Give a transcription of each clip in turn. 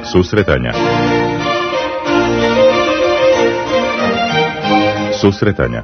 Susretanja. Susretanja.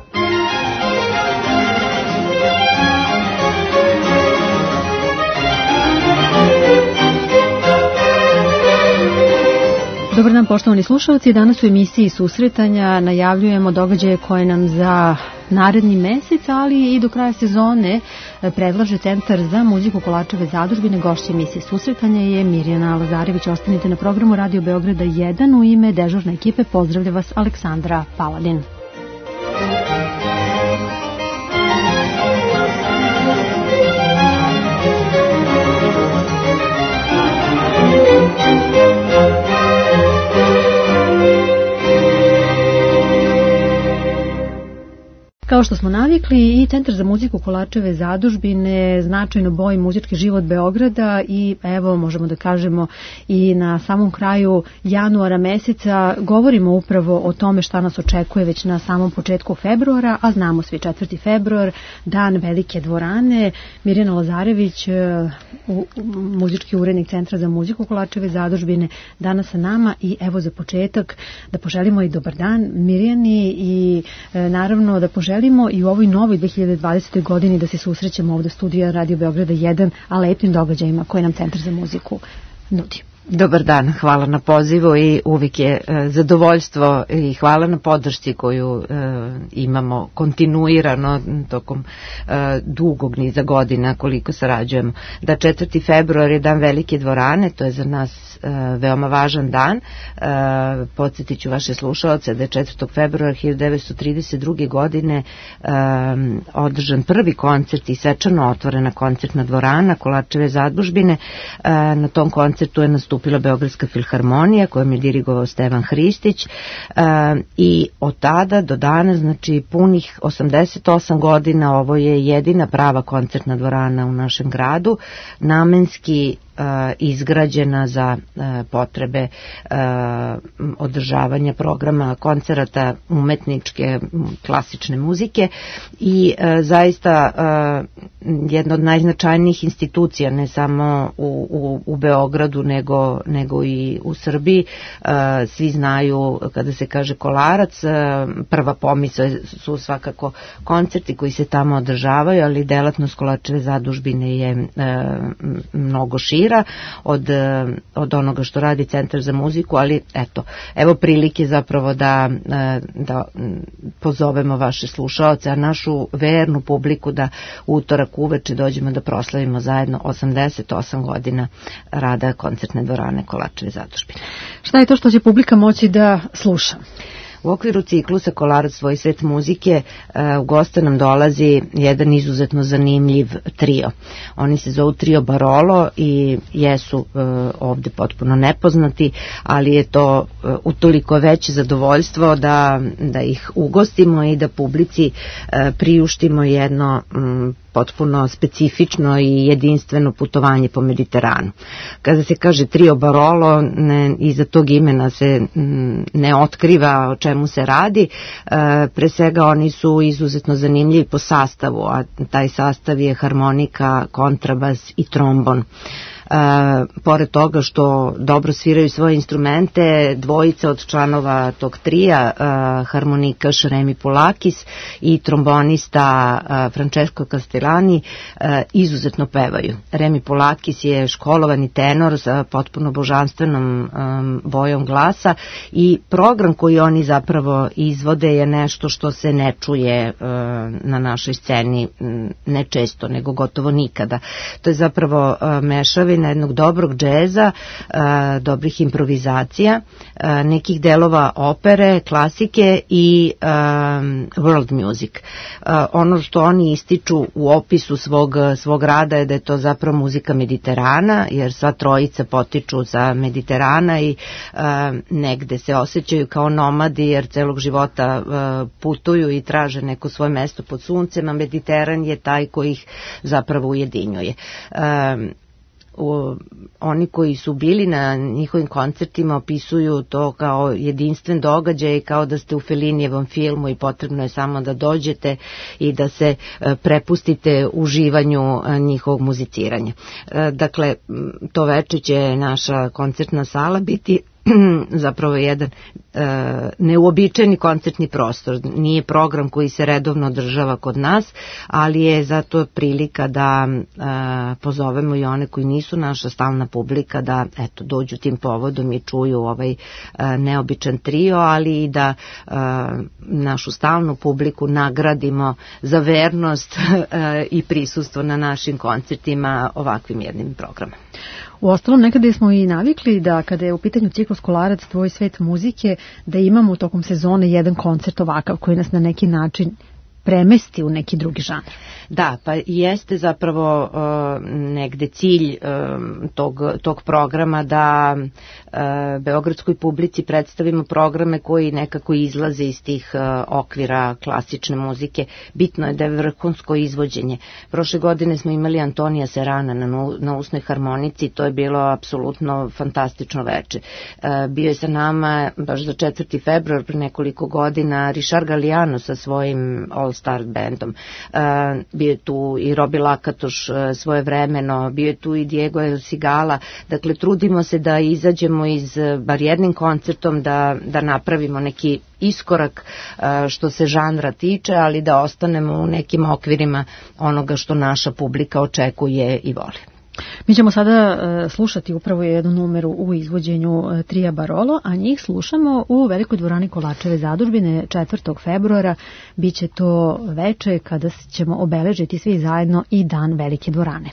Dobar dan, poštovani slušalci. Danas u emisiji Susretanja najavljujemo događaje koje nam za naredni mesec, ali i do kraja sezone predlaže Centar za muziku Kolarčeve zadužbine. Gošća emisije Susretanja je Mirjana Lazarević. Ostanite na programu Radio Beograda 1. U ime dežurne ekipe pozdravlja vas Aleksandra Paladin. Kao što smo navikli, i Centar za muziku Kolarčeve zadužbine značajno boji muzički život Beograda i evo možemo da kažemo i na samom kraju januara meseca govorimo upravo o tome šta nas očekuje već na samom početku februara, a znamo svi 4. februar, dan Velike dvorane. Mirjana Lazarević, muzički urednik Centra za muziku Kolarčeve zadužbine, danas sa nama i evo za početak da poželimo i dobar dan Mirjani i naravno da poželimo i u ovoj novoj 2020. godini da se susrećemo ovdje u studiju Radio Beograda 1, a lepim događajima koje nam Centar za muziku nudi. Dobar dan, hvala na pozivu i uvijek je zadovoljstvo i hvala na podršci koju imamo kontinuirano tokom dugog niza godina koliko sarađujemo. Da 4. februar je dan Velike dvorane, to je za nas veoma važan dan. Podsjetit ću vaše slušalce da je 4. februara 1932. godine održan prvi koncert i svečano otvorena koncertna dvorana Kolarčeve zadužbine. Na tom koncertu je nastupila Beogradska filharmonija kojom je dirigovao Stevan Hristić i od tada do danas, znači punih 88 godina, ovo je jedina prava koncertna dvorana u našem gradu, namenski izgrađena za potrebe održavanja programa koncerata umetničke klasične muzike i zaista jedna od najznačajnijih institucija ne samo u Beogradu nego i u Srbiji. Svi znaju kada se kaže Kolarac, prva pomisao su svakako koncerti koji se tamo održavaju, ali delatnost Kolarčeve zadužbine je mnogo šira od onoga što radi Centar za muziku, ali evo prilike zapravo da pozovemo vaše slušaoce, a našu vernu publiku da utorak uveče dođemo da proslavimo zajedno 88 godina rada koncertne dvorane Kolarčeve zadužbine. Šta je to što će publika moći da sluša? U okviru ciklusa Kolarac svoj svet muzike u goste nam dolazi jedan izuzetno zanimljiv trio. Oni se zovu Trio Barolo i jesu ovde potpuno nepoznati, ali je to utoliko veće zadovoljstvo da ih ugostimo i da publici priuštimo jedno potpuno specifično i jedinstveno putovanje po Mediteranu. Kada se kaže Trio Barolo, iza tog imena se ne otkriva o čemu se radi. Pre svega oni su izuzetno zanimljivi po sastavu, a taj sastav je harmonika, kontrabas i trombon. Pored toga što dobro sviraju svoje instrumente, dvojica od članova tog trija, harmonikaš Remi Pulakis i trombonista Francesco Castellani, izuzetno pevaju. Remi Pulakis je školovani tenor sa potpuno božanstvenom bojom glasa i program koji oni zapravo izvode je nešto što se ne čuje na našoj sceni ne često, nego gotovo nikada. To je zapravo mešavina jednog dobrog džeza, dobrih improvizacija, nekih delova opere, klasike i world music. Ono što oni ističu u opisu svog rada je da je to zapravo muzika Mediterana, jer sva trojica potiču sa Mediterana i negde se osjećaju kao nomadi, jer celog života putuju i traže neko svoje mesto pod suncem, a Mediteran je taj koji ih zapravo ujedinjuje. oni koji su bili na njihovim koncertima opisuju to kao jedinstven događaj, kao da ste u Felinijevom filmu i potrebno je samo da dođete i da se prepustite uživanju njihovog muziciranja. Dakle, to veče će naša koncertna sala biti zapravo jedan neuobičajeni koncertni prostor. Nije program koji se redovno održava kod nas, ali je zato prilika da pozovemo i one koji nisu naša stalna publika da dođu tim povodom i čuju ovaj neobičan trio, ali i da našu stalnu publiku nagradimo za vernost i prisustvo na našim koncertima ovakvim jednim programom. U ostalom, nekada smo i navikli da kada je u pitanju ciklus Kolarac, tvoj svet muzike, da imamo tokom sezone jedan koncert ovakav koji nas na neki način premesti u neki drugi žanr. Da, pa jeste zapravo negde cilj tog programa da beogradskoj publici predstavimo programe koji nekako izlaze iz tih okvira klasične muzike. Bitno je da je vrhunsko izvođenje. Prošle godine smo imali Antonija Serana na usnoj harmonici, to je bilo apsolutno fantastično veče. Bio je sa nama baš za 4. februar pre nekoliko godina Richard Galliano sa svojim All Star bandom. Bio je tu i Robi Lakatoš svojevremeno, bio je tu i Diego El Cigala. Dakle, trudimo se da izađemo iz bar jednim koncertom, da napravimo neki iskorak što se žanra tiče, ali da ostanemo u nekim okvirima onoga što naša publika očekuje i voli. Mi ćemo sada slušati upravo jednu numeru u izvođenju trija Barolo, a njih slušamo u Velikoj dvorani Kolarčeve zadužbine 4. februara. Biće to veče kada ćemo obeležiti svi zajedno i Dan Velike dvorane.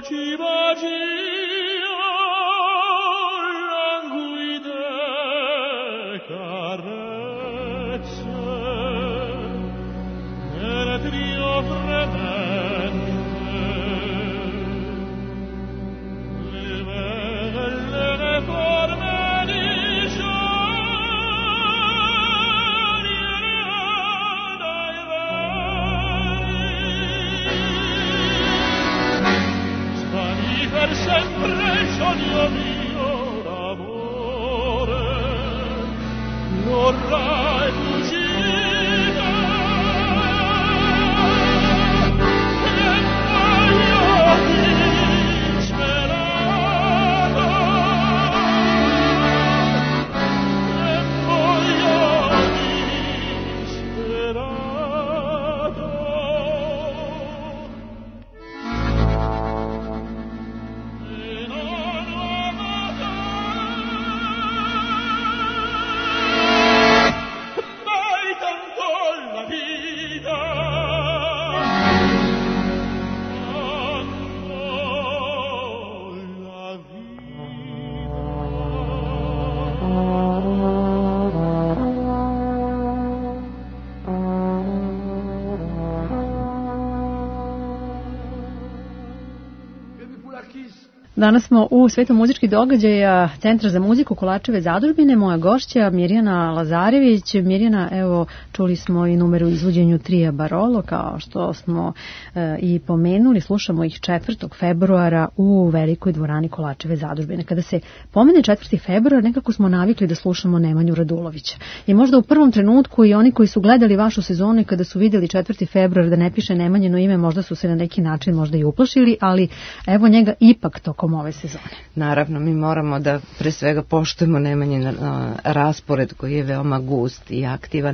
Danas smo u svetu muzičkih događaja Centra za muziku Kolarčeve zadužbine. Moja gošća Mirjana Lazarević. Mirjana, evo, čuli smo i numeru izvođenju trija Barolo, kao što smo i pomenuli. Slušamo ih 4. februara u velikoj dvorani Kolarčeve zadužbine. Kada se pomene 4. februar, nekako smo navikli da slušamo Nemanju Radulovića. I možda u prvom trenutku i oni koji su gledali vašu sezonu i kada su vidjeli 4. februar da ne piše Nemanjino ime, možda su se na neki način možda i uplašili, ali evo njega ipak tokom ove sezone. Naravno, mi moramo da pre svega poštujemo Nemanjin raspored koji je veoma gust i aktivan.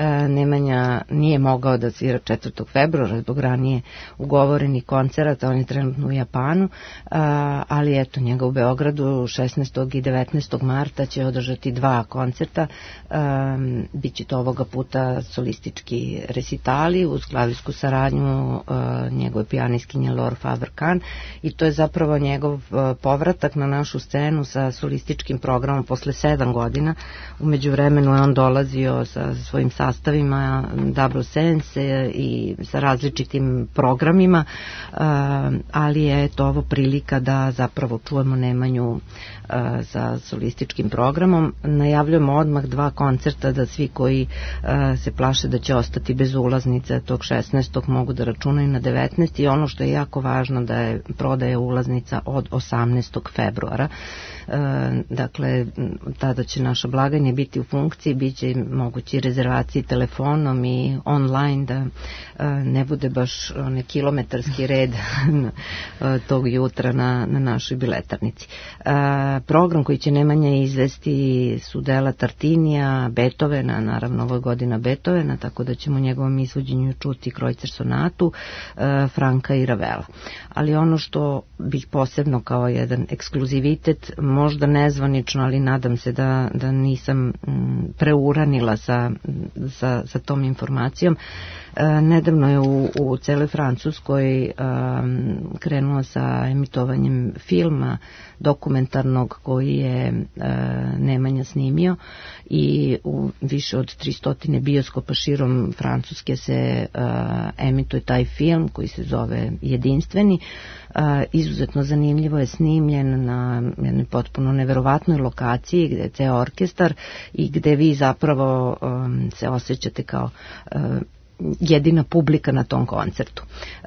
Nemanja nije mogao da svira 4. februara zbog ranije ugovorenih koncerata, on je trenutno u Japanu, ali eto, njega u Beogradu 16. i 19. marta će održati 2 koncerta. Biće to ovoga puta solistički resitali uz klavijsku saradnju njegove pijanistkinje Laure Faber-Kahn, i to je zapravo njegov povratak na našu scenu sa solističkim programom posle 7 godina. U međuvremenu je on dolazio sa svojim sastavima Double Sense i sa različitim programima, ali je to ovo prilika da zapravo čujemo Nemanju sa solističkim programom. Najavljujemo odmah 2 koncerta da svi koji se plaše da će ostati bez ulaznice tog 16. mogu da računaju na 19. i ono što je jako važno da je prodaja ulaznica od 18. februara. Dakle, tada će naša blagajna biti u funkciji, bit će mogući rezervacije telefonom i online, da ne bude baš kilometarski red tog jutra na našoj biletarnici. Program koji će Nemanja izvesti su dela Tartinija, Beethovena, naravno ovo je godina Beethovena, tako da ćemo u njegovom izvođenju čuti Kreutzer sonatu, Franka i Ravela. Ali ono što bih posebno kao jedan ekskluzivitet, možda nezvanično, ali nadam se da nisam preuranila sa tom informacijom. Nedavno je u celoj Francuskoj krenuo sa emitovanjem filma dokumentarnog koji je Nemanja snimio, i u više od 300 bioskopa širom Francuske se emituje taj film koji se zove Jedinstveni. Izuzetno zanimljivo je snimljen na jednoj potpuno neverovatnoj lokaciji gde je ceo orkestar i gde vi zapravo se osjećate kao jedina publika na tom koncertu.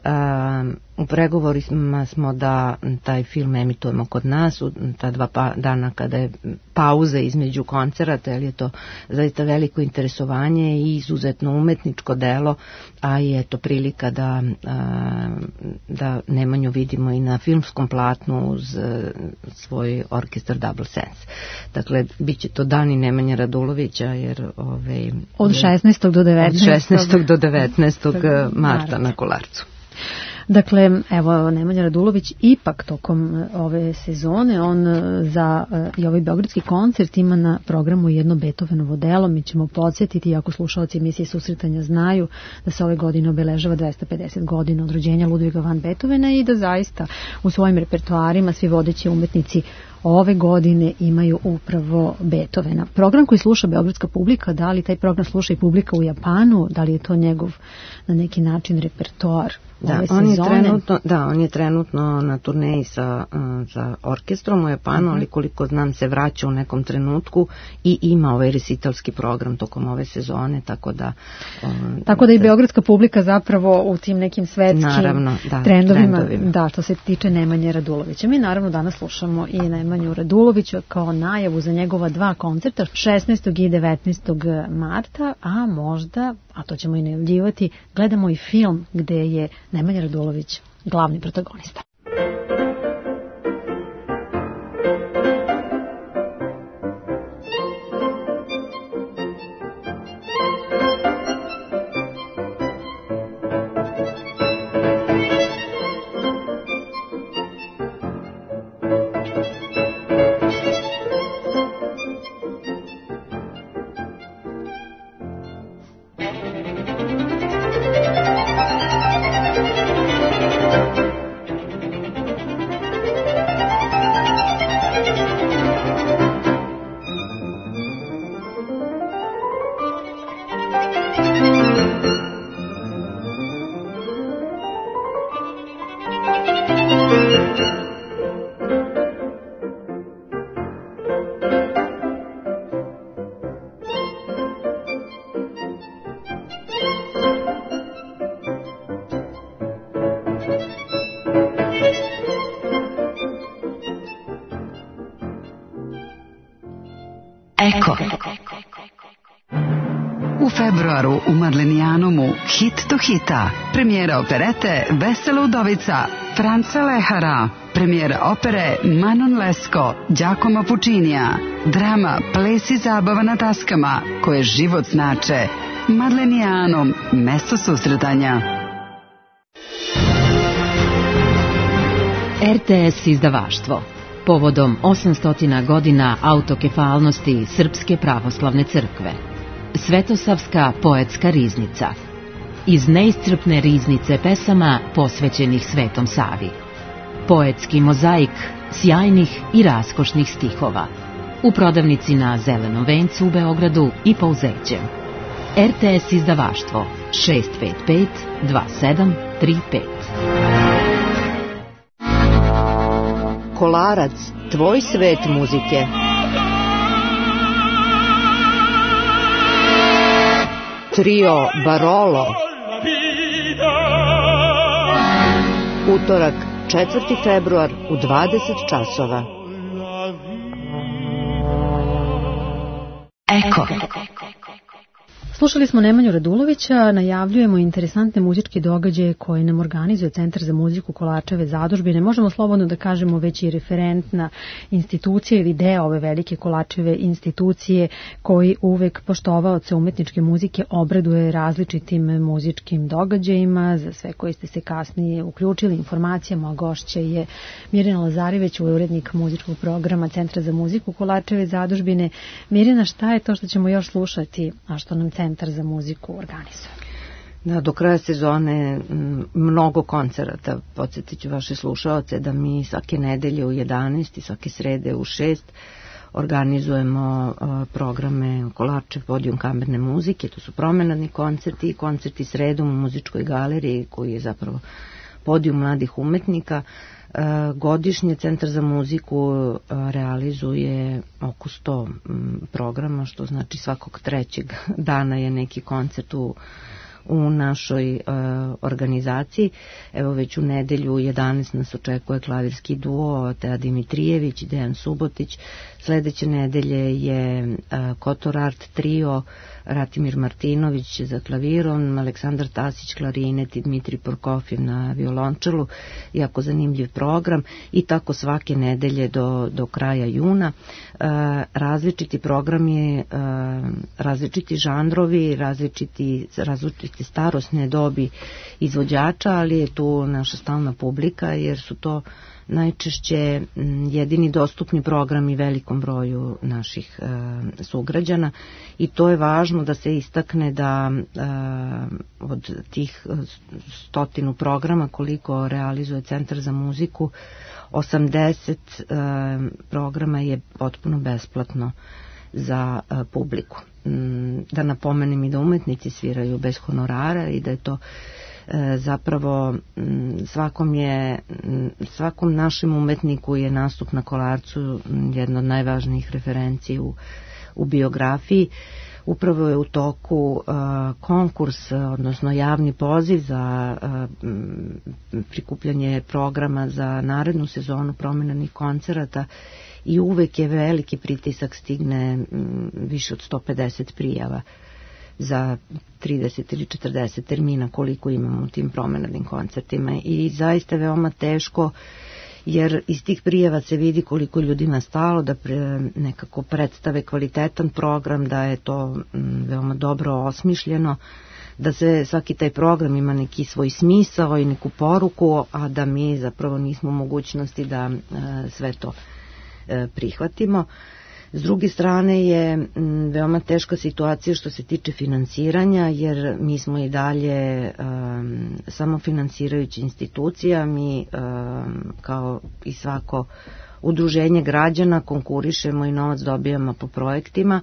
U pregovorima smo da taj film emitujemo kod nas u ta 2 dana kada je pauza između koncerata, jer je to zaista veliko interesovanje i izuzetno umetničko delo, a i eto prilika da Nemanju vidimo i na filmskom platnu uz svoj orkestar Double Sense. Dakle, bit će to dani Nemanje Radulovića, jer od 16. do 19. Od 16. do 19. marta na Kolarcu. Dakle, evo, Nemanja Radulović ipak tokom ove sezone, on za i ovaj beogradski koncert ima na programu jedno Beethovenovo delo. Mi ćemo podsjetiti, iako slušalci emisije Susretanja znaju da se ove godine obeležava 250 godina od rođenja Ludviga van Beethovena i da zaista u svojim repertoarima svi vodeći umetnici ove godine imaju upravo Beethovena. Program koji sluša beogradska publika, da li taj program sluša i publika u Japanu, da li je to njegov na neki način repertoar ove sezone? On je trenutno na turneji sa orkestrom u Japanu, ali koliko znam se vraća u nekom trenutku i ima ovaj recitalski program tokom ove sezone, tako da i beogradska publika zapravo u tim nekim svetskim trendovima, da, što se tiče Nemanje Radulovića. Mi naravno danas slušamo i Nemanju Radulovića kao najavu za njegova 2 koncerta 16. i 19. marta, a možda, a to ćemo i najavljivati, gledamo i film gde je Nemanja Radulović glavni protagonista. Eko. U februaru u Marlenijanumu hit do hita. Premijera operete Vesela udovica Franca Lehara. Premijera opere Manon Lescaut Giacomo Puccinija. Drama Ples i zabava na daskama koje život znače. Marlenijanum, mesto susretanja. RTS izdavaštvo. Povodom 800 godina autokefalnosti Srpske pravoslavne crkve. Svetosavska poetska riznica. Iz neiscrpne riznice pesama posvećenih Svetom Savi. Poetski mozaik sjajnih i raskošnih stihova. U prodavnici na Zelenom vencu u Beogradu i Pouzećem. RTS izdavaštvo 655 2735. Kolarac, tvoj svet muzike. Trio Barolo. Utorak, 4. februar u 20 časova. Eko. Slušali smo Nemanju Radulovića, najavljujemo interesantne muzičke događaje koje nam organizuje Centar za muziku Kolarčeve zadužbine. Možemo slobodno da kažemo već i referentna institucija ili deo ove velike Kolarčeve institucije koji uvek poštovaoce umetničke muzike obraduje različitim muzičkim događajima. Za sve koji ste se kasnije uključili informacijama, a gošća je Mirjana Lazarević, urednik muzičkog programa Centra za muziku Kolarčeve zadužbine. Mirjana, šta je to što ćemo još slušati, a što nam Centar za muziku organizuje? Da, do kraja sezone mnogo koncerata. Podsjetit ću vaše slušaoce da mi svake nedelje u 11 i svake srede u 6 organizujemo programe Kolarčev podijum kamerne muzike. To su promenadni koncerti i koncerti sredom u muzičkoj galeriji koji je zapravo podijum mladih umetnika. Godišnje Centar za muziku realizuje oko 100 programa, što znači svakog 3. dana je neki koncert u našoj organizaciji. Evo već u nedelju 11 nas očekuje klavirski duo Teja Dimitrijević i Dejan Subotić. Sledeće nedelje je Kotor Art trio Ratimir Martinović za klavirom, Aleksandar Tasić klarinet i Dmitri Porkofjev na violončelu, jako zanimljiv program i tako svake nedelje do kraja juna. Različiti programi, različiti žanrovi, različiti starosne dobi izvođača, ali je tu naša stalna publika jer su to najčešće jedini dostupni programi velikom broju naših sugrađana i to je važno da se istakne da od tih 100 programa koliko realizuje Centar za muziku, 80 programa je potpuno besplatno za publiku. Da napomenem i da umetnici sviraju bez honorara i da je to zapravo svakom našem umetniku je nastup na Kolarcu jedna od najvažnijih referenci u biografiji. Upravo je u toku konkurs, odnosno javni poziv za prikupljanje programa za narednu sezonu promenadnih koncerata i uvek je veliki pritisak, stigne više od 150 prijava za 30 ili 40 termina koliko imamo u tim promenadnim koncertima i zaista je veoma teško jer iz tih prijava se vidi koliko ljudima stalo da nekako predstave kvalitetan program, da je to veoma dobro osmišljeno, da se svaki taj program ima neki svoj smisao i neku poruku, a da mi zapravo nismo u mogućnosti da sve to prihvatimo. S druge strane je veoma teška situacija što se tiče finansiranja, jer mi smo i dalje samofinansirajuća institucija, mi kao i svako udruženje građana konkurišemo i novac dobijamo po projektima,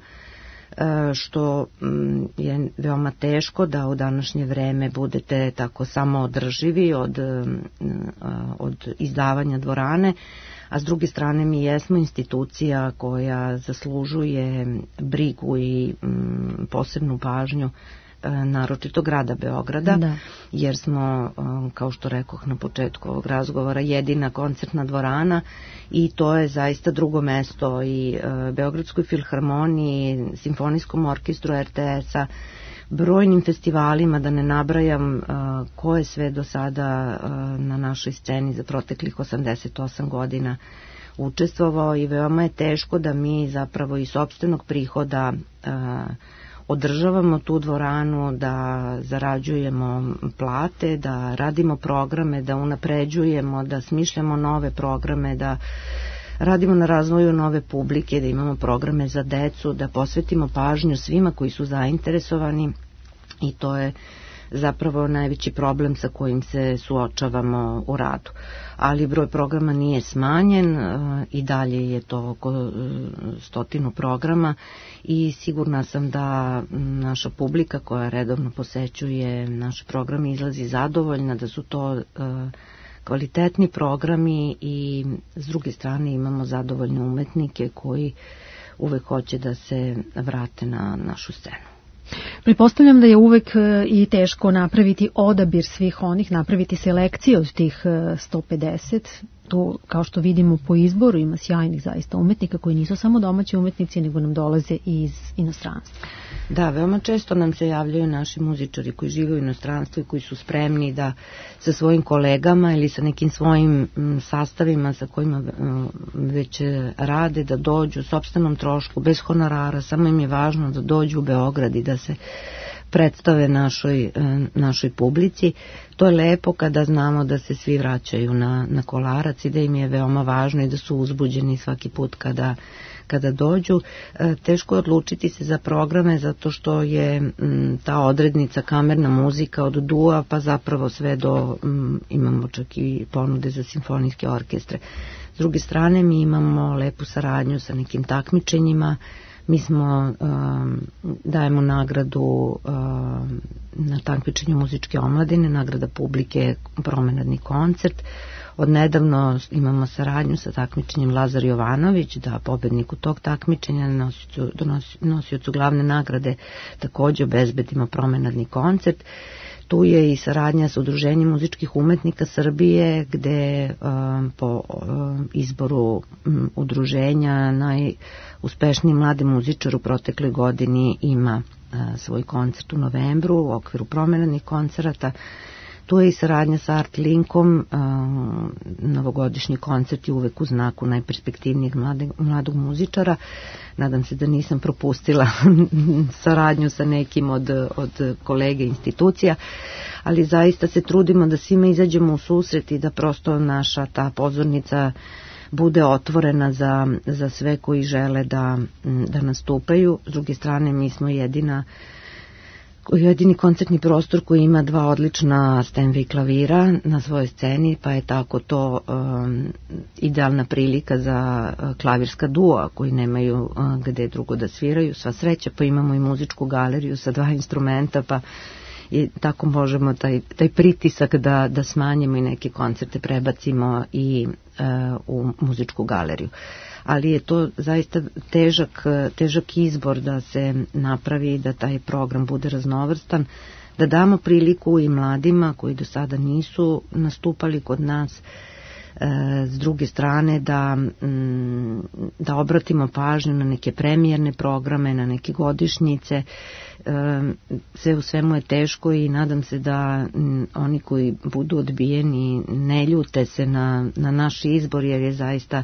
što je veoma teško da u današnje vreme budete tako samoodrživi od izdavanja dvorane, a s druge strane mi jesmo institucija koja zaslužuje brigu i posebnu pažnju naročito grada Beograda, jer smo, kao što rekoh na početku ovog razgovora, jedina koncertna dvorana i to je zaista drugo mesto i Beogradskoj filharmoniji, Simfonijskom orkestru RTS-a, brojnim festivalima, da ne nabrajam ko je sve do sada na našoj sceni za proteklih 88 godina učestvovao i veoma je teško da mi zapravo iz sopstvenog prihoda održavamo tu dvoranu, da zarađujemo plate, da radimo programe, da unapređujemo, da smišljamo nove programe, da radimo na razvoju nove publike, da imamo programe za decu, da posvetimo pažnju svima koji su zainteresovani i to je zapravo najveći problem sa kojim se suočavamo u radu. Ali broj programa nije smanjen, i dalje je to oko 100 programa i sigurna sam da naša publika koja redovno posećuje naše programe izlazi zadovoljna, da su to kvalitetni programi i s druge strane imamo zadovoljne umetnike koji uvek hoće da se vrate na našu scenu. Pretpostavljam da je uvek i teško napraviti odabir svih onih, napraviti selekciju od tih 150. Tu, kao što vidimo po izboru, ima sjajnih zaista umetnika koji nisu samo domaći umetnici, nego nam dolaze iz inostranstva. Da, veoma često nam se javljaju naši muzičari koji žive u inostranstvu i koji su spremni da sa svojim kolegama ili sa nekim svojim sastavima sa kojima već rade, da dođu u sopstvenom trošku, bez honorara, samo im je važno da dođu u Beograd i da se predstave našoj publici. To je lepo kada znamo da se svi vraćaju na Kolarac i da im je veoma važno i da su uzbuđeni svaki put kada dođu. Teško je odlučiti se za programe zato što je ta odrednica kamerna muzika od dua pa zapravo sve do imamo čak i ponude za simfonijske orkestre. S druge strane mi imamo lepu saradnju sa nekim takmičenjima. Mi smo, dajemo nagradu na takmičenju muzičke omladine, nagrada publike, promenadni koncert. Odnedavno imamo saradnju sa takmičenjem Lazar Jovanović, da pobedniku tog takmičenja, nosiocu glavne nagrade, takođe obezbedimo promenadni koncert. Tu je i saradnja sa Udruženjem muzičkih umetnika Srbije, gde po izboru udruženja najuspešniji mladi muzičar u protekloj godini ima svoj koncert u novembru u okviru promenadnih koncerata. Tu je i saradnja sa Art Linkom, novogodišnji koncert je uvek u znaku najperspektivnijeg mladog muzičara. Nadam se da nisam propustila saradnju sa nekim od kolege institucija, ali zaista se trudimo da svima izađemo u susret i da prosto naša ta pozornica bude otvorena za sve koji žele da nastupaju. S druge strane, mi smo jedini koncertni prostor koji ima 2 odlična Steinway klavira na svojoj sceni, pa je tako to idealna prilika za klavirska duo koji nemaju gde drugo da sviraju. Sva sreća, pa imamo i muzičku galeriju sa 2 instrumenta, pa i tako možemo taj pritisak da smanjimo i neke koncerte prebacimo i u muzičku galeriju. Ali je to zaista težak izbor da se napravi, da taj program bude raznovrstan, da damo priliku i mladima koji do sada nisu nastupali kod nas, s druge strane da obratimo pažnju na neke premijerne programe, na neke godišnjice. Sve u svemu je teško i nadam se da oni koji budu odbijeni ne ljute se na naš izbor, jer je zaista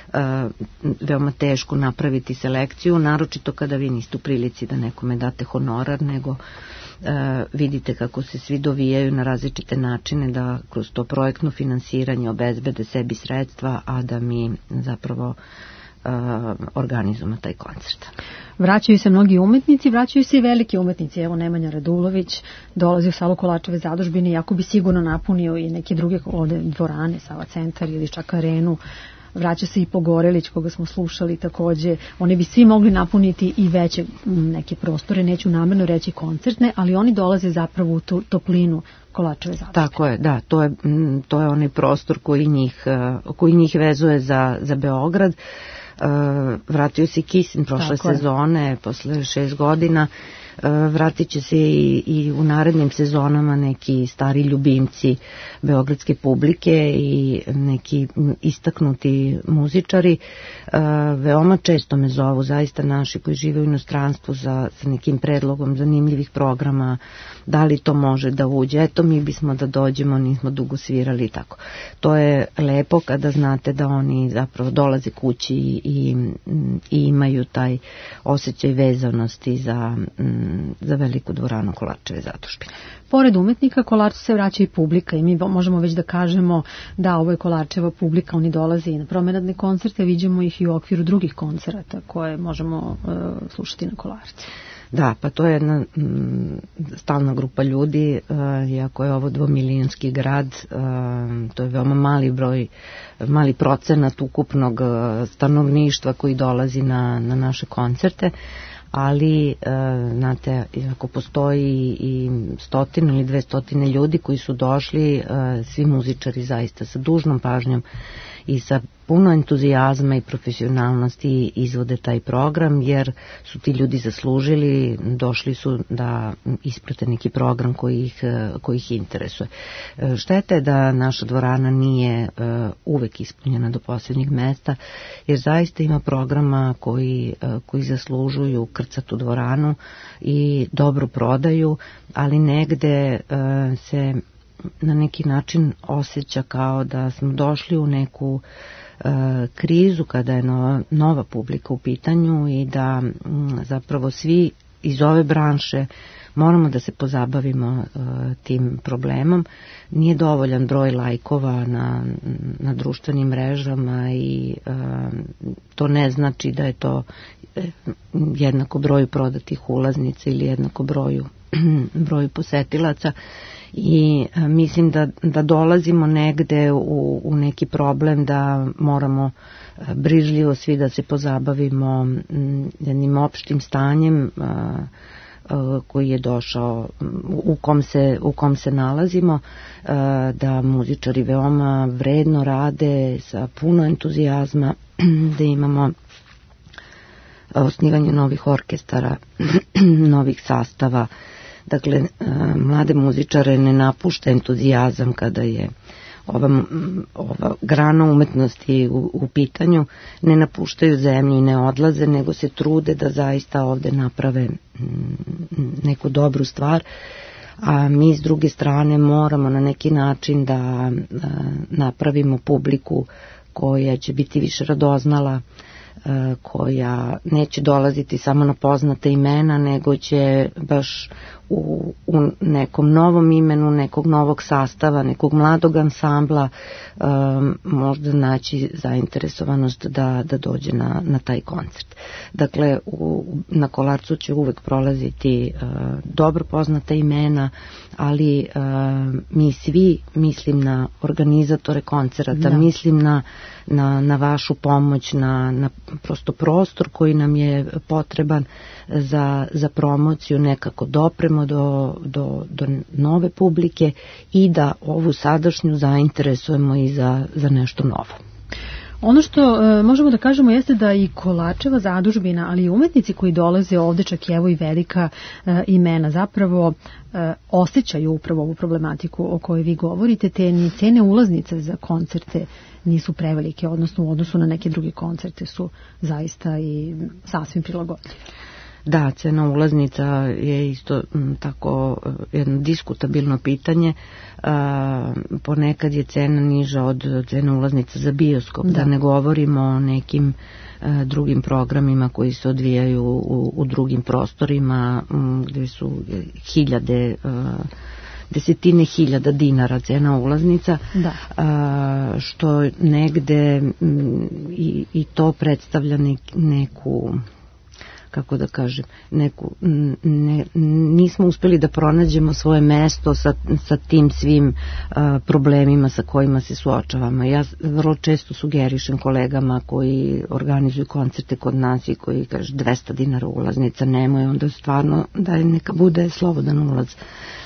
veoma teško napraviti selekciju, naročito kada vi niste u prilici da nekome date honorar, nego vidite kako se svi dovijaju na različite načine da kroz to projektno finansiranje obezbede sebi sredstva, a da mi zapravo organizujemo taj koncert. Vraćaju se mnogi umetnici, vraćaju se i veliki umetnici. Evo, Nemanja Radulović dolazi u salu Kolarčeve zadužbine, iako bi sigurno napunio i neke druge ovde dvorane, Sava centar ili čak arenu. Vraća se i Pogorelić, koga smo slušali takođe. Oni bi svi mogli napuniti i veće neke prostore, neću namerno reći koncertne, ali oni dolaze zapravo u tu toplinu Kolarčeve zadužbine. Tako je, da, to je onaj prostor koji njih vezuje za Beograd. Vratio se Kisin prošle sezone, posle 6 godina. Vratit će se i u narednim sezonama neki stari ljubimci beogradske publike i neki istaknuti muzičari. Veoma često me zovu zaista naši koji žive u inostranstvu sa nekim predlogom zanimljivih programa, da li to može da uđe, eto mi bismo da dođemo, nismo dugo svirali i tako. To je lepo kada znate da oni zapravo dolaze kući i imaju taj osjećaj vezanosti za veliku dvoranu Kolarčeve zadužbine. Pored umetnika, Kolarcu se vraća i publika i mi možemo već da kažemo da ovo je Kolarčeva publika, oni dolaze i na promenadne koncerte, vidimo ih i u okviru drugih koncerata koje možemo slušati na Kolarcu. Da, pa to je jedna stalna grupa ljudi, iako je ovo 2-milionski grad, to je veoma mali procenat ukupnog stanovništva koji dolazi na naše koncerte, ali znate, ako postoji i 100 ili 200 ljudi koji su došli, svi muzičari zaista sa dužnom pažnjom i sa puno entuzijazma i profesionalnosti izvode taj program, jer su ti ljudi zaslužili, došli su da isprate neki program koji ih interesuje. Šteta je da naša dvorana nije uvek ispunjena do posljednjeg mesta, jer zaista ima programa koji zaslužuju krcatu dvoranu i dobro prodaju, ali negde se na neki način osjeća kao da smo došli u neku krizu kada je nova publika u pitanju i da zapravo svi iz ove branše moramo da se pozabavimo tim problemom. Nije dovoljan broj lajkova na društvenim mrežama i to ne znači da je to jednako broju prodatih ulaznica ili jednako broju posetilaca. I mislim da dolazimo negde u neki problem da moramo brižljivo svi da se pozabavimo jednim opštim stanjem koji je došao, u kom se nalazimo, da muzičari veoma vredno rade sa puno entuzijazma, da imamo osnivanje novih orkestara, novih sastava. Dakle, mlade muzičare ne napušta entuzijazam kada je ova grana umetnosti u pitanju, ne napuštaju zemlju i ne odlaze, nego se trude da zaista ovde naprave neku dobru stvar, a mi s druge strane moramo na neki način da napravimo publiku koja će biti više radoznala, koja neće dolaziti samo na poznate imena, nego će baš u nekom novom imenu, nekog novog sastava, nekog mladog ansambla možda naći zainteresovanost da dođe na taj koncert. Dakle, na Kolarcu će uvek prolaziti dobro poznata imena, ali mi svi, mislim na organizatore koncerata, mislim na vašu pomoć, na prosto prostor koji nam je potreban za promociju, nekako dopremo do nove publike i da ovu sadašnju zainteresujemo i za nešto novo. Ono što možemo da kažemo jeste da i Kolarčeva zadužbina, ali i umetnici koji dolaze ovde, čak i evo i velika imena, zapravo osjećaju upravo ovu problematiku o kojoj vi govorite, te ni cene ulaznice za koncerte nisu prevelike, odnosno u odnosu na neke druge koncerte su zaista i sasvim prilagodljive. Da, cena ulaznica je isto tako jedno diskutabilno pitanje. Ponekad je cena niža od cene ulaznica za bioskop, da ne govorimo o nekim drugim programima koji se odvijaju u drugim prostorima gde su desetine hiljada dinara cena ulaznica, što negde i to predstavlja neku, kako da kažem, nismo uspeli da pronađemo svoje mesto sa tim svim problemima sa kojima se suočavamo. Ja vrlo često sugerišem kolegama koji organizuju koncerte kod nas i koji kaže 200 dinara ulaznica, nemoj, onda stvarno da neka bude slobodan ulaz.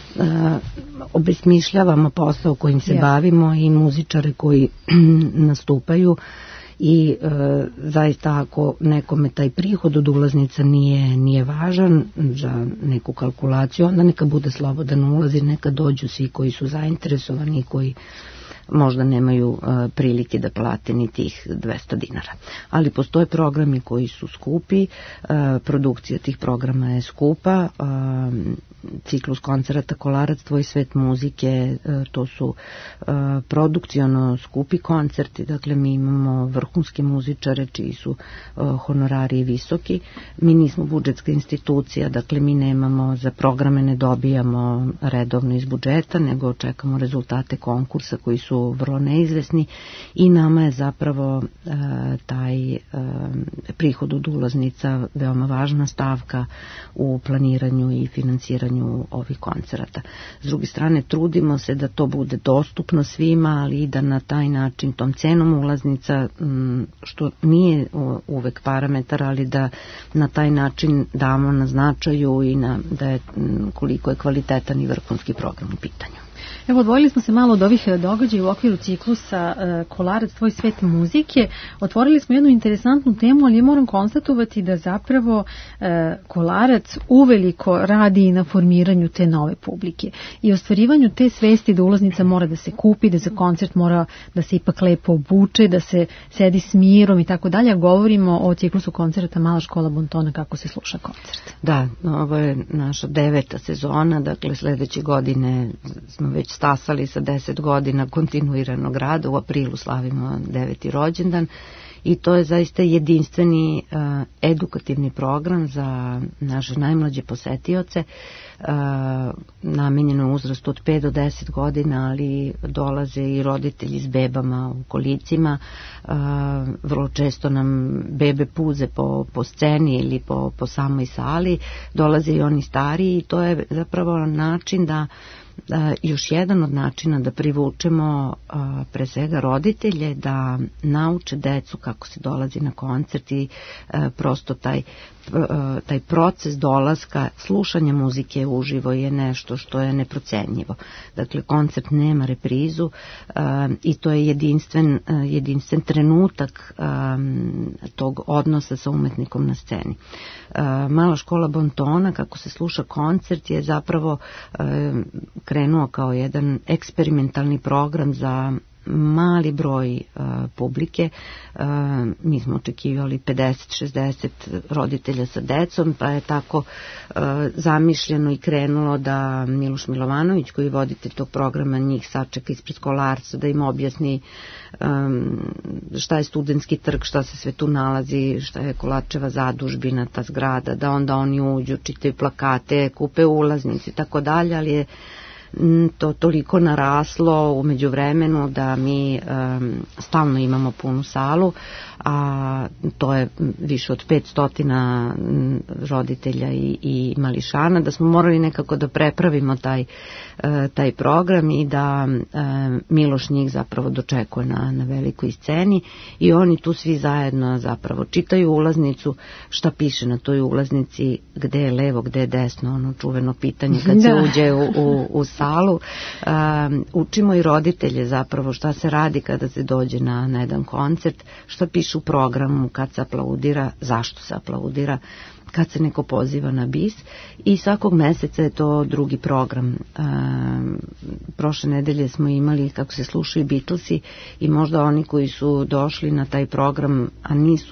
Obesmišljavamo posao kojim se bavimo i muzičare koji nastupaju i zaista ako nekome taj prihod od ulaznica nije važan za neku kalkulaciju, onda neka bude slobodan ulaz i neka dođu svi koji su zainteresovani i koji možda nemaju prilike da plate ni tih 200 dinara. Ali postoje programi koji su skupi, produkcija tih programa je skupa, ciklus koncerata Kolarac, Tvoj svet muzike, to su produkciono skupi koncerti, dakle mi imamo vrhunske muzičare čiji su honorari visoki, mi nismo budžetska institucija, dakle mi nemamo, za programe ne dobijamo redovno iz budžeta, nego čekamo rezultate konkursa koji su vrlo neizvesni i nama je zapravo taj prihod od ulaznica veoma važna stavka u planiranju i finansiranju ovih koncerata. S druge strane, trudimo se da to bude dostupno svima, ali i da na taj način tom cenom ulaznica, što nije uvek parametar, ali da na taj način damo na značaju i da je koliko je kvalitetan i vrhunski program u pitanju. Evo, odvojili smo se malo od ovih događaja u okviru ciklusa Kolarac, Tvoj svet muzike. Otvorili smo jednu interesantnu temu, ali moram konstatovati da zapravo Kolarac uveliko radi i na formiranju te nove publike i ostvarivanju te svesti da ulaznica mora da se kupi, da za koncert mora da se ipak lepo obuče, da se sedi s mirom i tako dalje. Govorimo o ciklusu koncerta Mala škola bontona, kako se sluša koncert. Da, ovo je naša 9. sezona, dakle sledeće godine smo već stasali sa 10 godina kontinuiranog rada, u aprilu slavimo 9. rođendan i to je zaista jedinstveni edukativni program za naše najmlađe posetioce, namenjeno uzrastu od 5 do 10 godina, ali dolaze i roditelji s bebama u kolicima, vrlo često nam bebe puze po sceni ili po samoj sali, dolaze i oni stariji i to je zapravo način da još jedan od načina da privučemo pre svega roditelje da nauče decu kako kako se dolazi na koncert i prosto taj proces dolaska, slušanja muzike uživo je nešto što je neprocenjivo. Dakle, koncert nema reprizu i to je jedinstven trenutak tog odnosa sa umetnikom na sceni. Mala škola Bontona, kako se sluša koncert, je zapravo krenuo kao jedan eksperimentalni program za mali broj publike. Mi smo očekivali 50-60 roditelja sa decom, pa je tako zamišljeno i krenulo da Miloš Milovanović, koji voditelj tog programa, njih sačeka ispred Kolarca, da im objasni šta je studentski trg, šta se sve tu nalazi, šta je Kolarčeva zadužbina, ta zgrada, da onda oni uđu, čitaju plakate, kupe ulaznice i tako dalje, ali je to toliko naraslo u međuvremenu da mi stalno imamo punu salu, a to je više od 500 roditelja i mališana, da smo morali nekako da prepravimo taj program i da Miloš njih zapravo dočekuje na velikoj sceni i oni tu svi zajedno zapravo čitaju ulaznicu, šta piše na toj ulaznici, gde je levo, gde je desno, ono čuveno pitanje kad se uđe u salu. Učimo i roditelje zapravo šta se radi kada se dođe na jedan koncert, šta piše u programu, kad se aplaudira, zašto se aplaudira, kad se neko poziva na bis i svakog meseca je to drugi program. Prošle nedelje smo imali kako se slušaju Beatlesi i možda oni koji su došli na taj program, a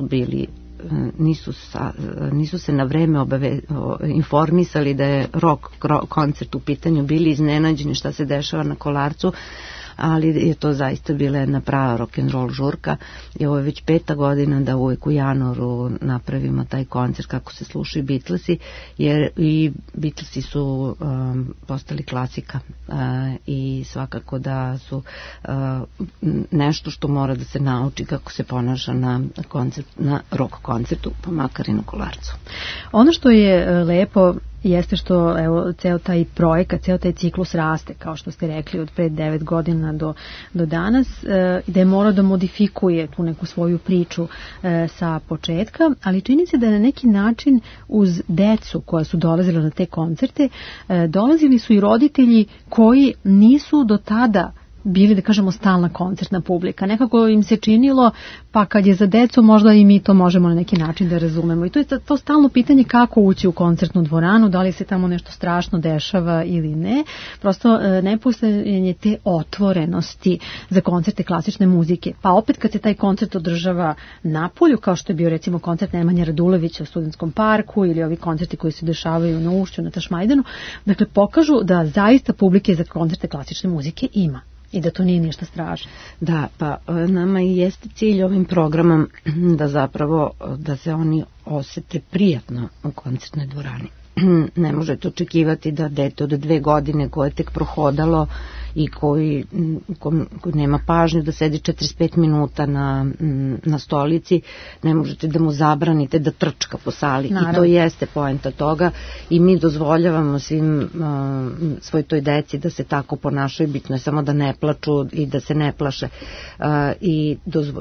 nisu se na vreme informisali da je rock koncert u pitanju, bili iznenađeni šta se dešava na Kolarcu, ali je to zaista bila jedna prava rock'n'roll žurka i ovo je već 5. godina da uvek u januaru napravimo taj koncert kako se slušaju Beatlesi, jer i Beatlesi su postali klasika i svakako da su nešto što mora da se nauči kako se ponaša na rock koncertu, pa makar i na Kolarcu. Ono što je lepo jeste što evo ceo taj projekat, ceo taj ciklus raste, kao što ste rekli, od pre 9 godina do danas, da je morao da modifikuje tu neku svoju priču sa početka, ali čini se da na neki način uz decu koja su dolazila na te koncerte, dolazili su i roditelji koji nisu do tada bili, da kažemo, stalna koncertna publika. Nekako im se činilo, pa kad je za decu, možda i mi to možemo na neki način da razumemo. I to je to stalno pitanje kako ući u koncertnu dvoranu, da li se tamo nešto strašno dešava ili ne. Prosto nepostojanje te otvorenosti za koncerte klasične muzike. Pa opet kad se taj koncert održava napolju, kao što je bio recimo koncert Nemanje Radulovića u Studentskom parku ili ovi koncerti koji se dešavaju na Ušću, na Tašmajdanu, dakle pokažu da zaista publike za koncerte klasične muzike ima. I da to nije ništa strašno. Da, pa nama i jeste cilj ovim programom da zapravo da se oni osete prijatno u koncertnoj dvorani. Ne možete očekivati da dete od 2 godine koje je tek prohodalo i koji nema pažnju da sedi 45 minuta na stolici, ne možete da mu zabranite da trčka po sali. Naravno. I to jeste poenta toga i mi dozvoljavamo svoj toj deci da se tako ponašaju, bitno je samo da ne plaču i da se ne plaše. I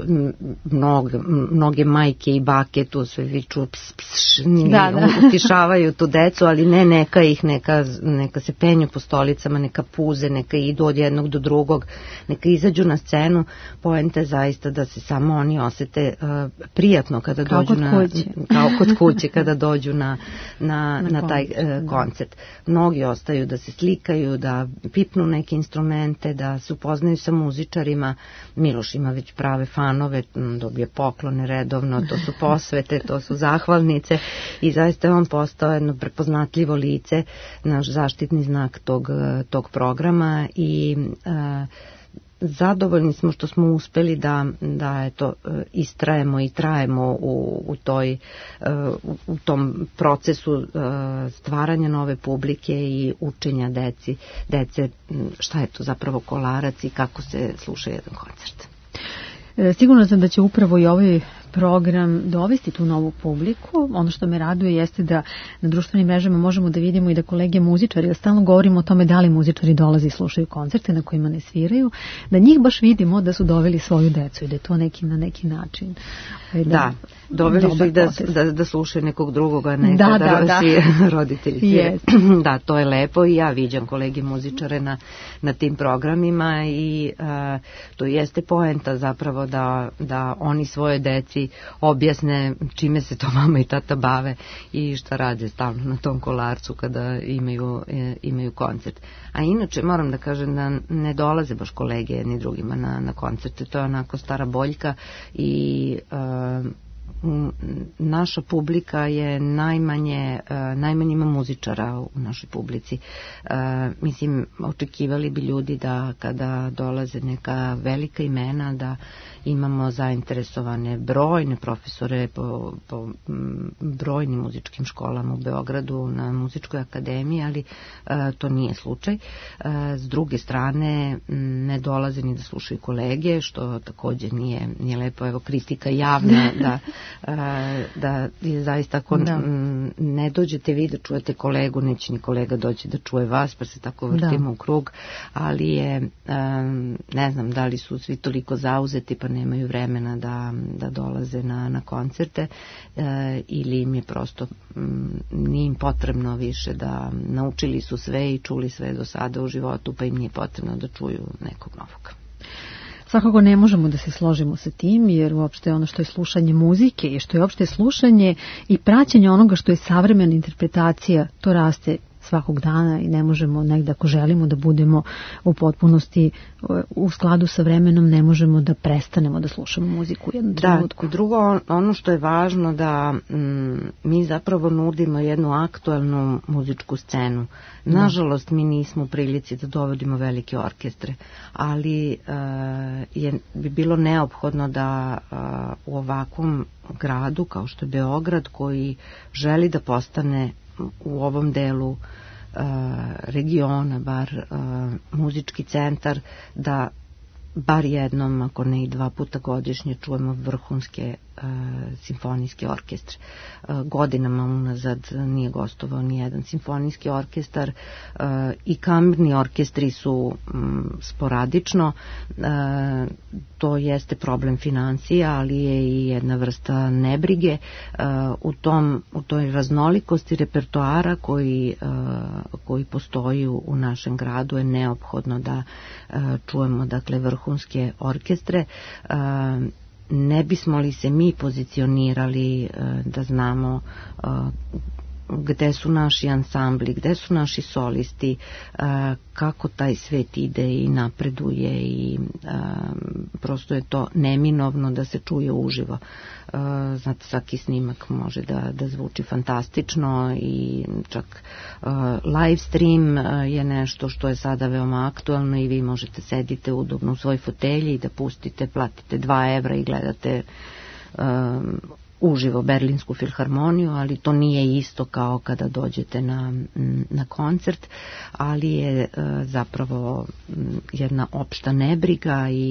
mnoge majke i bake tu sve viču utišavaju tu decu, ali neka se penju po stolicama, neka puze, neka idu od jednog do drugog, neka izađu na scenu. Poenta je zaista da se samo oni osete prijatno kada dođu kao kod kuće kada dođu na taj koncert. Mnogi ostaju da se slikaju, da pipnu neke instrumente, da se upoznaju sa muzičarima. Miloš ima već prave fanove, dobije poklone redovno, to su posvete, to su zahvalnice i zaista je on postao jedno prepoznatljivo lice, naš zaštitni znak tog programa i zadovoljni smo što smo uspeli da istrajemo i trajemo u tom procesu stvaranja nove publike i učenja dece šta je to zapravo Kolarac i kako se sluša jedan koncert. Sigurno sam da će upravo i ovaj program dovesti tu novu publiku. Ono što me raduje jeste da na društvenim mrežama možemo da vidimo i da kolege muzičari, da stalno govorimo o tome da li muzičari dolaze i slušaju koncerte na kojima ne sviraju, da njih baš vidimo da su doveli svoju decu i da je to na neki način. Da, doveli su ih da slušaju nekog drugoga, da roditelji svire. Da, to je lepo i ja viđam kolege muzičare na tim programima i to jeste poenta zapravo da oni svoje deci objasne čime se to mama i tata bave i šta rade stalno na tom kolarcu kada imaju koncert. A inače moram da kažem da ne dolaze baš kolege ni drugima na koncerte, to je onako stara boljka i naša publika je najmanje ima muzičara u našoj publici. Mislim, očekivali bi ljudi da kada dolaze neka velika imena da imamo zainteresovane brojne profesore po brojnim muzičkim školama u Beogradu na muzičkoj akademiji, ali to nije slučaj. S druge strane ne dolaze ni da slušaju kolege, što također nije lepo. Evo, kritika javna da je zaista ako ne dođete vi da čujete kolegu, neće ni kolega doći da čuje vas, pa se tako vrtimo u krug, ali je ne znam da li su svi toliko zauzeti pa nemaju vremena da dolaze na koncerte ili im je prosto nije im potrebno više da naučili su sve i čuli sve do sada u životu, pa im nije potrebno da čuju nekog novog. Svakako ne možemo da se složimo sa tim, jer uopšte ono što je slušanje muzike i što je uopšte slušanje i praćenje onoga što je savremena interpretacija, to raste svakog dana i ne možemo negde ako želimo da budemo u potpunosti u skladu sa vremenom, ne možemo da prestanemo da slušamo muziku u jednom trenutku. Da, drugo, ono što je važno da mi zapravo nudimo jednu aktuelnu muzičku scenu. Nažalost, mi nismo u prilici da dovodimo velike orkestre, ali bi bilo neophodno da u ovakvom gradu kao što je Beograd, koji želi da postane u ovom delu regiona, bar muzički centar, da bar jednom, ako ne i 2 puta godišnje čujemo vrhunske simfonijske orkestre. Godinama unazad nije gostovao ni jedan simfonijski orkestar i kamerni orkestri su sporadično. To jeste problem financija, ali je i jedna vrsta nebrige. U toj raznolikosti repertoara koji postoji u našem gradu je neophodno da čujemo dakle vrhunske orkestre. Ne bismo li se mi pozicionirali da znamo gde su naši ansambli, gde su naši solisti, kako taj svet ide i napreduje i prosto je to neminovno da se čuje uživo. Znate, svaki snimak može da zvuči fantastično i čak live stream je nešto što je sada veoma aktualno i vi možete sedite udobno u svoj fotelji i da pustite, platite 2 evra i gledate uživo Berlinsku filharmoniju, ali to nije isto kao kada dođete na koncert, ali je zapravo jedna opšta nebriga i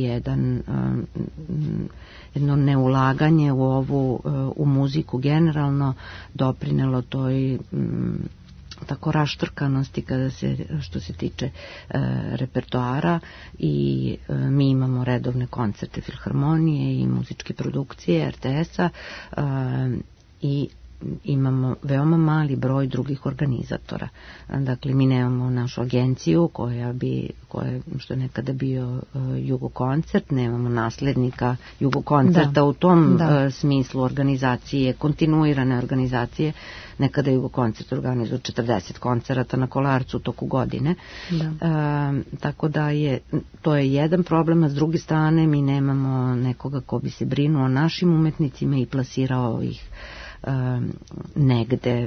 jedno neulaganje u muziku generalno doprinelo toj tako raštrkanosti što se tiče repertoara i mi imamo redovne koncerte filharmonije i muzičke produkcije RTS-a i imamo veoma mali broj drugih organizatora. Dakle, mi nemamo našu agenciju koja što je nekada bio Jugokoncert, nemamo naslednika Jugokoncerta u tom smislu organizacije, kontinuirane organizacije. Nekada Jugokoncert organizuje 40 koncerata na Kolarcu u toku godine. Tako da to je jedan problem, a s druge strane mi nemamo nekoga ko bi se brinuo o našim umetnicima i plasirao ih negde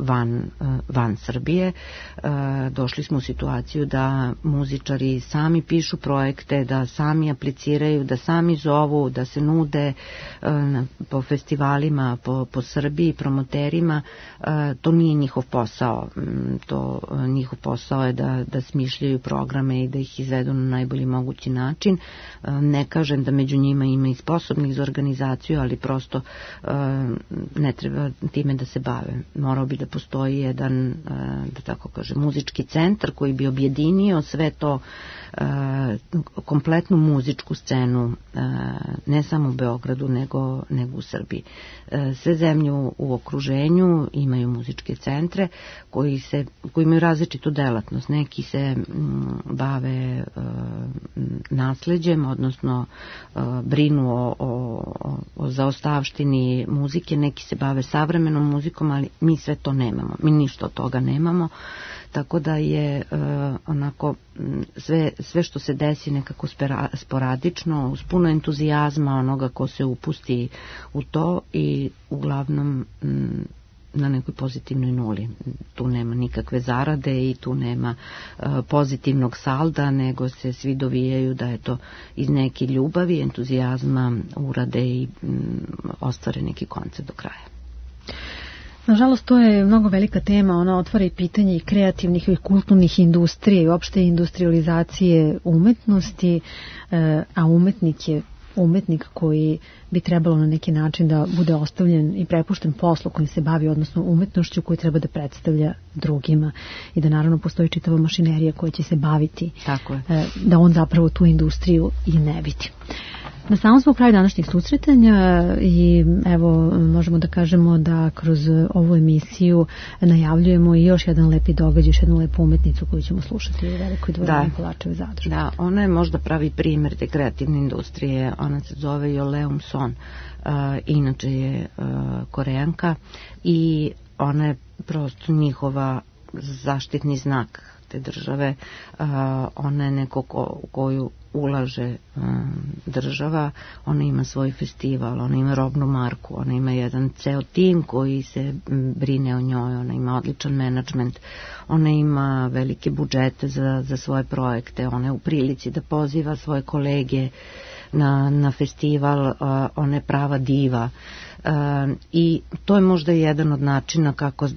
van Srbije. Došli smo u situaciju da muzičari sami pišu projekte, da sami apliciraju, da sami zovu, da se nude po festivalima po Srbiji, promoterima. To nije njihov posao. Njihov posao je da smišljaju programe i da ih izvedu na najbolji mogući način. Ne kažem da među njima ima i sposobnih za organizaciju, ali prosto ne treba time da se bave. Morao bi da postoji jedan, da tako kažem, muzički centar koji bi objedinio sve to, kompletnu muzičku scenu, ne samo u Beogradu, nego u Srbiji. Sve zemlje u okruženju imaju muzičke centre koji imaju različitu delatnost. Neki se bave nasleđem, odnosno brinu o zaostavštini muzike, neki se bave savremenom muzikom, ali mi sve to nemamo. Mi ništa od toga nemamo. Tako da je onako sve što se desi nekako sporadično, uz puno entuzijazma onoga ko se upusti u to i uglavnom na nekoj pozitivnoj nuli. Tu nema nikakve zarade i tu nema pozitivnog salda, nego se svi dovijaju da je to iz neke ljubavi, entuzijazma, urade i ostvare neki koncept do kraja. Nažalost, to je mnogo velika tema, ona otvara i pitanje i kreativnih i kulturnih industrija i opšte industrializacije umetnosti, a umetnik je umetnik koji bi trebalo na neki način da bude ostavljen i prepušten poslu kojim se bavi, odnosno umetnošću koju treba da predstavlja drugima i da naravno postoji čitava mašinerija koja će se baviti. Tako je. Da on zapravo tu industriju i ne vidi. Na samom smo kraju današnjih susretanja i evo možemo da kažemo da kroz ovu emisiju najavljujemo i još jedan lepi događaj, još jednu lepu umetnicu koju ćemo slušati u velikoj dvorani Kolarčeve zadružbe. Da, ona je možda pravi primjer te kreativne industrije. Ona se zove Yoleum Son, inače je Koreanka i ona je prosto njihova zaštitni znak te države. Ona je neko koju ulaže država, ona ima svoj festival, ona ima robnu marku, ona ima jedan ceo tim koji se brine o njoj, ona ima odličan menadžment, ona ima velike budžete za svoje projekte, ona je u prilici da poziva svoje kolege na festival, ona je prava diva. I to je možda jedan od načina kako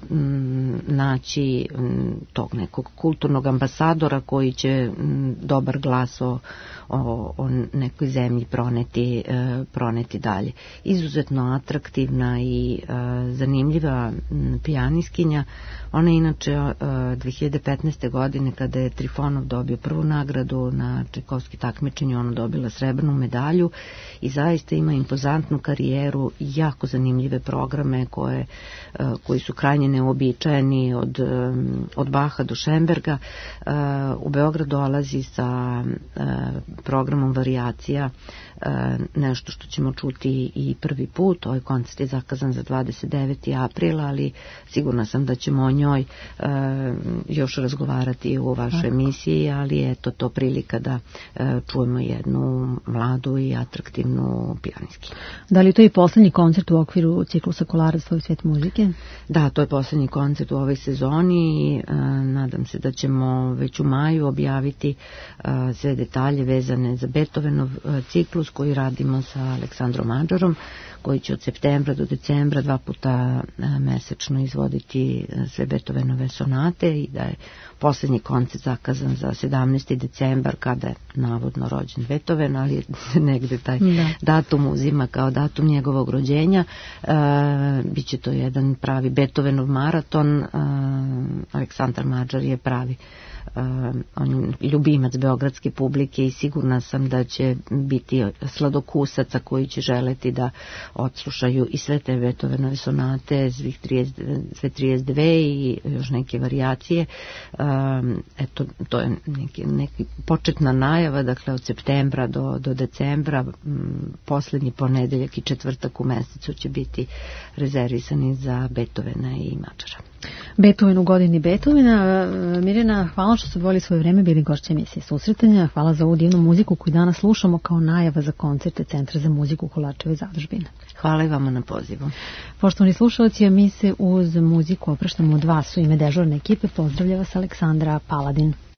naći tog nekog kulturnog ambasadora koji će dobar glas o nekoj zemlji proneti dalje. Izuzetno atraktivna i zanimljiva pijaniskinja. Ona je inače 2015. godine kada je Trifonov dobio prvu nagradu na Čajkovski takmičenju, ona dobila srebrnu medalju i zaista ima impozantnu karijeru i jako zanimljive programe koji su krajnje neobičajeni od Baha do Šenberga. U Beograd dolazi sa programom varijacija, nešto što ćemo čuti i prvi put. Ovaj koncert je zakazan za 29. aprila, ali sigurna sam da ćemo o njoj još razgovarati u vašoj emisiji, ali eto to prilika da čujemo jednu mladu i atraktivnu pijanistkinju. Da li to je poslednji koncert u okviru ciklusa Kolarac svoj svet muzike? Da, to je poslednji koncert u ovoj sezoni i nadam se da ćemo već u maju objaviti sve detalje vezane za Beethovenov ciklus koji radimo sa Aleksandrom Mađarom, koji će od septembra do decembra 2 puta mesečno izvoditi sve Beethovenove sonate i da je poslednji koncert zakazan za 17. decembar kada je navodno rođen Beethoven, ali negde taj datum uzima kao datum njegovog rođenja. Biće to jedan pravi Beethovenov maraton. Aleksandar Mađar je pravi on je ljubimac beogradske publike i sigurna sam da će biti sladokusaca koji će želeti da odslušaju i sve te Beethovenove sonate, sve 32 i još neke varijacije. Eto, to je neki početna najava, dakle od septembra do decembra, poslednji ponedeljak i četvrtak u mesecu mesecu će biti rezervisani za Beethovena i Mačara. Beethoven u godini Beethovena. Mirjana, hvala što ste odvojili svoje vreme, bili gošće emisije Susretanja. Hvala za ovu divnu muziku koju danas slušamo kao najava za koncerte Centra za muziku Kolarčeve zadužbine. Hvala i vama na pozivu. Poštovani slušalci, mi se uz muziku opraštamo od vas. U ime dežurne ekipe pozdravlja vas Aleksandra Paladin.